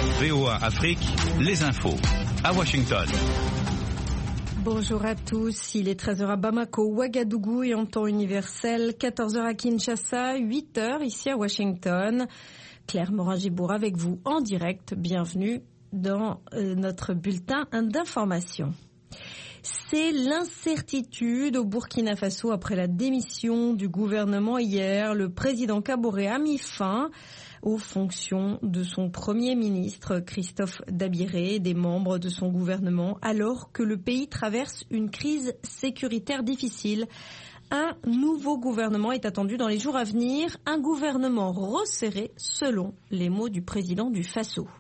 VOA Afrique, les infos. À Washington. Bonjour à tous, il est 13h à Bamako, Ouagadougou et en temps universel, 14h à Kinshasa, 8h ici à Washington. Claire Morin-Gibour avec vous en direct, bienvenue dans notre bulletin d'information. C'est l'incertitude au Burkina Faso après la démission du gouvernement hier. Le président Kaboré a mis fin aux fonctions de son premier ministre Christophe Dabiré et des membres de son gouvernement alors que le pays traverse une crise sécuritaire difficile. Un nouveau gouvernement est attendu dans les jours à venir, un gouvernement resserré selon les mots du président du Faso.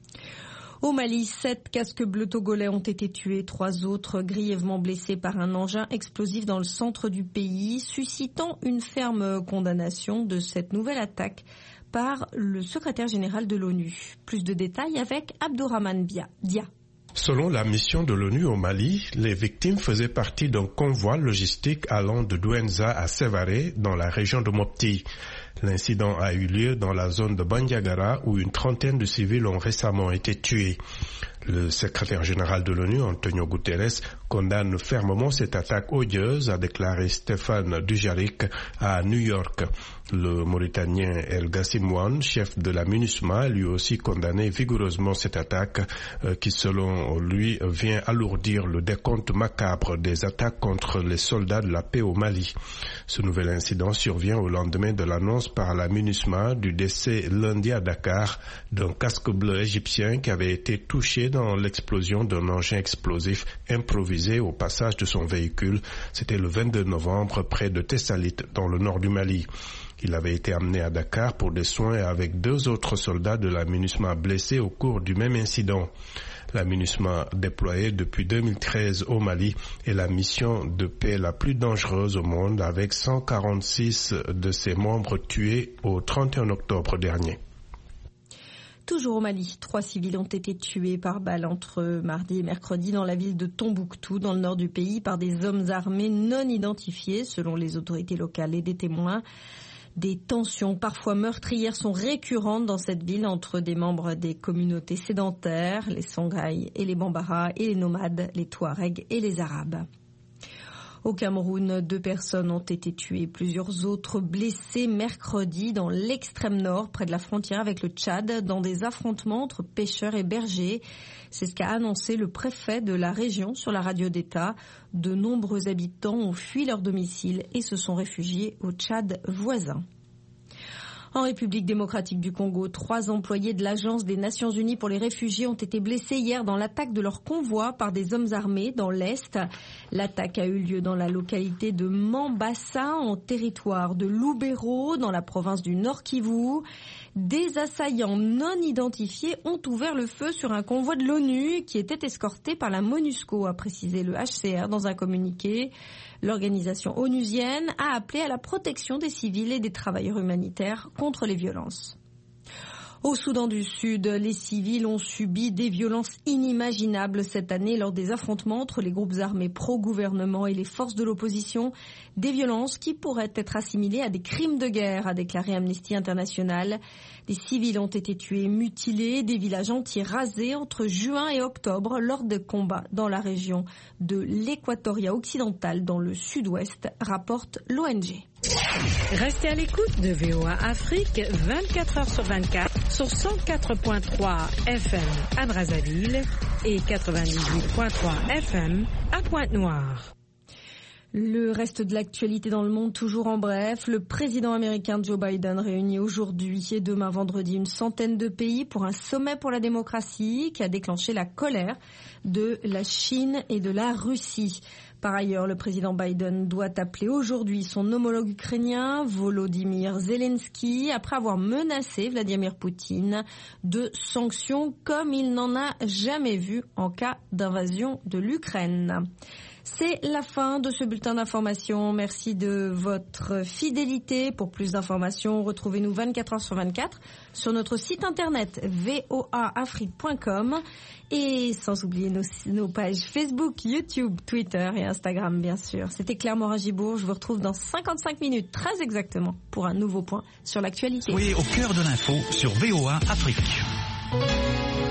Au Mali, 7 casques bleus togolais ont été tués, 3 autres grièvement blessés par un engin explosif dans le centre du pays, suscitant une ferme condamnation de cette nouvelle attaque par le secrétaire général de l'ONU. Plus de détails avec Abdourahmane Dia. Selon la mission de l'ONU au Mali, les victimes faisaient partie d'un convoi logistique allant de Douenza à Sévaré dans la région de Mopti. L'incident a eu lieu dans la zone de Bandiagara où une trentaine de civils ont récemment été tués. Le secrétaire général de l'ONU, Antonio Guterres, condamne fermement cette attaque odieuse, a déclaré Stéphane Dujarric à New York. Le Mauritanien El Gassimouane, chef de la MINUSMA, a lui aussi condamné vigoureusement cette attaque qui, selon lui, vient alourdir le décompte macabre des attaques contre les soldats de la paix au Mali. Ce nouvel incident survient au lendemain de l'annonce par la MINUSMA du décès lundi à Dakar d'un casque bleu égyptien qui avait été touché dans l'explosion d'un engin explosif improvisé au passage de son véhicule. C'était le 22 novembre près de Tessalit, dans le nord du Mali. Il avait été amené à Dakar pour des soins avec 2 autres soldats de la MINUSMA blessés au cours du même incident. La MINUSMA, déployée depuis 2013 au Mali, est la mission de paix la plus dangereuse au monde avec 146 de ses membres tués au 31 octobre dernier. Toujours au Mali, 3 civils ont été tués par balle entre mardi et mercredi dans la ville de Tombouctou, dans le nord du pays, par des hommes armés non identifiés, selon les autorités locales et des témoins. Des tensions parfois meurtrières sont récurrentes dans cette ville entre des membres des communautés sédentaires, les Songhai et les Bambara, et les nomades, les Touaregs et les Arabes. Au Cameroun, 2 personnes ont été tuées, plusieurs autres blessées mercredi dans l'extrême nord, près de la frontière avec le Tchad, dans des affrontements entre pêcheurs et bergers. C'est ce qu'a annoncé le préfet de la région sur la radio d'État. De nombreux habitants ont fui leur domicile et se sont réfugiés au Tchad voisin. En République démocratique du Congo, 3 employés de l'Agence des Nations Unies pour les réfugiés ont été blessés hier dans l'attaque de leur convoi par des hommes armés dans l'Est. L'attaque a eu lieu dans la localité de Mambasa, en territoire de Lubero, dans la province du Nord Kivu. Des assaillants non identifiés ont ouvert le feu sur un convoi de l'ONU qui était escorté par la MONUSCO, a précisé le HCR dans un communiqué. L'organisation onusienne a appelé à la protection des civils et des travailleurs humanitaires contre les violences. Au Soudan du Sud, les civils ont subi des violences inimaginables cette année lors des affrontements entre les groupes armés pro-gouvernement et les forces de l'opposition. Des violences qui pourraient être assimilées à des crimes de guerre, a déclaré Amnesty International. Des civils ont été tués, mutilés, des villages entiers rasés entre juin et octobre lors de combats dans la région de l'Équatoria occidental dans le sud-ouest, rapporte l'ONG. Restez à l'écoute de VOA Afrique 24 heures sur 24 sur 104.3 FM à Brazzaville et 98.3 FM à Pointe-Noire. Le reste de l'actualité dans le monde, toujours en bref. Le président américain Joe Biden réunit aujourd'hui et demain vendredi une centaine de pays pour un sommet pour la démocratie qui a déclenché la colère de la Chine et de la Russie. Par ailleurs, le président Biden doit appeler aujourd'hui son homologue ukrainien, Volodymyr Zelensky, après avoir menacé Vladimir Poutine de sanctions comme il n'en a jamais vu en cas d'invasion de l'Ukraine. C'est la fin de ce bulletin d'information. Merci de votre fidélité. Pour plus d'informations, retrouvez-nous 24 heures sur 24 sur notre site internet voaafrique.com et sans oublier nos pages Facebook, YouTube, Twitter et Instagram, bien sûr. C'était Claire Morin-Gibour. Je vous retrouve dans 55 minutes, très exactement, pour un nouveau point sur l'actualité. Soyez au cœur de l'info sur VOA Afrique.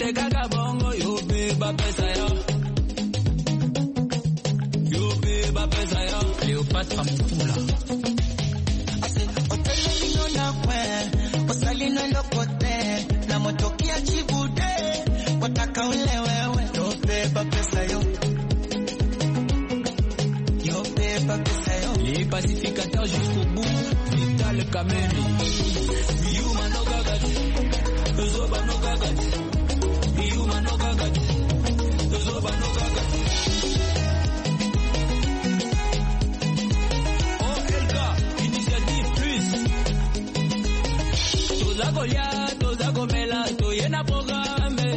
Ete kaka bongo yo beba pesa yo. Yo beba pesa yo. Cléopâtre Mukula. Otelino na kwe, osalino lokote, na motokia chibude, wataka ule wewe. Yo beba pesa yo. Yo beba pesa yo. Les pacificateurs jusqu'au bout, Vital Kameni. Yuma no gagati, Zoba no gagati. Yuma no gagati, Zoba no gagati. OLK, Initiative Plus. Toza Golia, Toza Gomela, Toyena programme.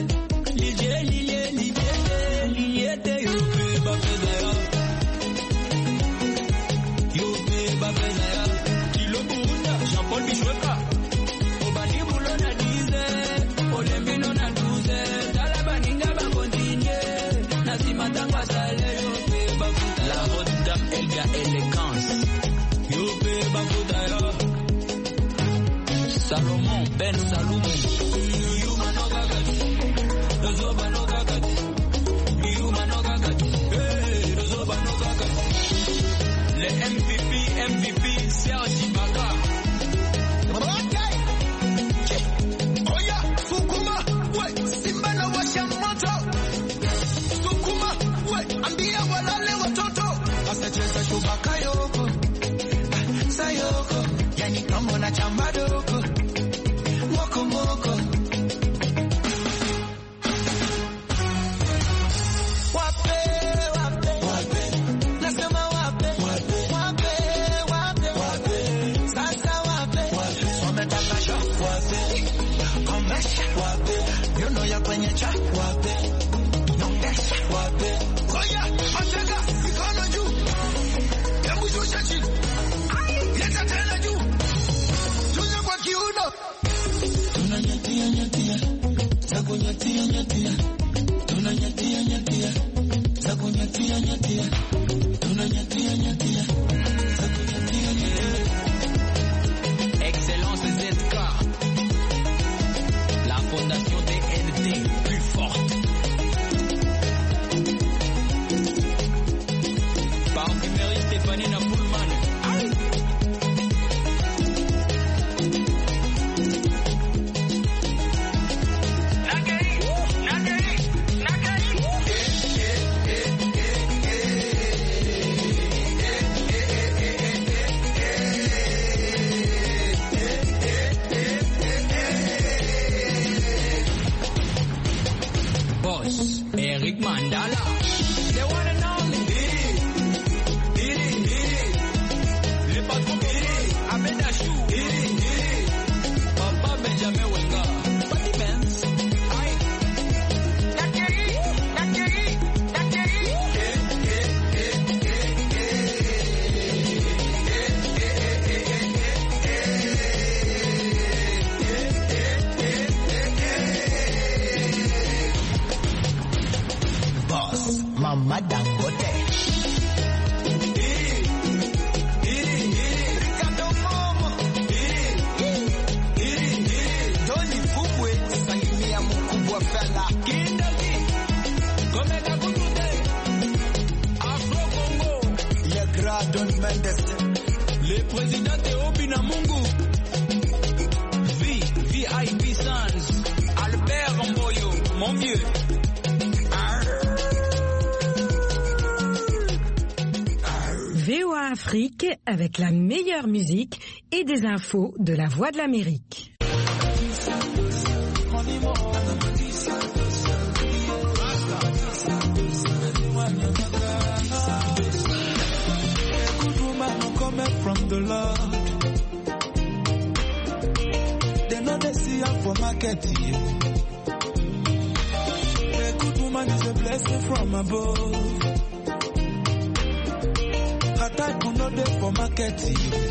Liliete, yo beba pesa yo. Yo beba pesa yo. Kilo Burunda, Jean-Paul Bichweka. Obani Bulo na 10, Olembino na 12. Talabaninga ba continuer. Nasima tangwa sale, yo beba futa. La haute dame Elga Elegance. Yo beba futa yo. Salomon Ben Salomon. Yuma no gagati. Zoba no gagati. Yuma no gagati. Zoba no gagati. Le MVP Serge Ibaka. Oya, Sukuma, we, Simba na washa moto. Sukuma, we, ambia walale watoto. Asacheza shubaka yoko, sayoko, yani kama na chamba doko. Moko moko. Wape, wape, wape. Nasema wape, wape, wape, wape, wape. Sasa wape, wape. Wametaka shock, wape. Komesha, wape. Yono ya kwenye cha, wape. Nongesha, wape. Oya, atega, mikono juu. Hebu shusha chini. Leta tena juu. Shusha kwa kiuno. Tunanyatia, nyatia. Zakunyatia, nyatia. Tunanyatia, nyatia. Zakunyatia, nyatia. Tunanyatia, nyatia. Zakunyatia, nyatia. Excellence ZK. La fondation DND plus forte. Parfumerie Stéphanie Napoulman. Aïe. Boss, Eric Mandala. They wanna know me. Le patron Ahmed Achou. Papa Benjamin Wenga. Patty Benz. Aïe. Boss, Mama Dangote. Ricardo Momo. Tony Fubwe, salimia mkubwa fella. Kindaki. Komeka Kutute. Afro Congo. Le grand Don Mendes. Le président Théobi Namungu. VIP Sans. Albert Mboyo. Mon vieux. VOA Afrique avec la meilleure musique et des infos de la Voix de l'Amérique. Good woman coming from the Lord. They know they see her for market. A good woman is a blessing from above. Her type will not there for market.